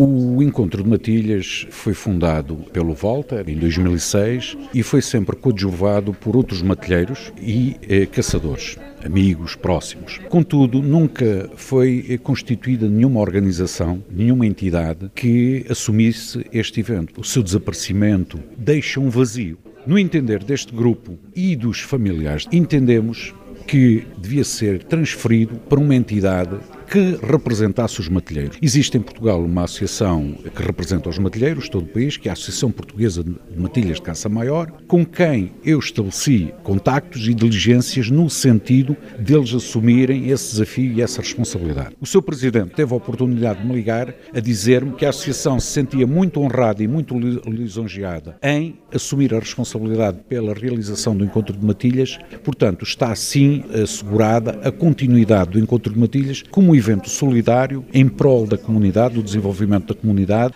O Encontro de Matilhas foi fundado pelo Volta em 2006 e foi sempre coadjuvado por outros matilheiros e caçadores, amigos, próximos. Contudo, nunca foi constituída nenhuma organização, nenhuma entidade que assumisse este evento. O seu desaparecimento deixa um vazio. No entender deste grupo e dos familiares, entendemos que devia ser transferido para uma entidade que representasse os matilheiros. Existe em Portugal uma associação que representa os matilheiros, todo o país, que é a Associação Portuguesa de Matilhas de Caça Maior, com quem eu estabeleci contactos e diligências no sentido deles assumirem esse desafio e essa responsabilidade. O seu presidente teve a oportunidade de me ligar a dizer-me que a associação se sentia muito honrada e muito lisonjeada em assumir a responsabilidade pela realização do Encontro de Matilhas, portanto está assim assegurada a continuidade do Encontro de Matilhas como evento solidário em prol da comunidade, do desenvolvimento da comunidade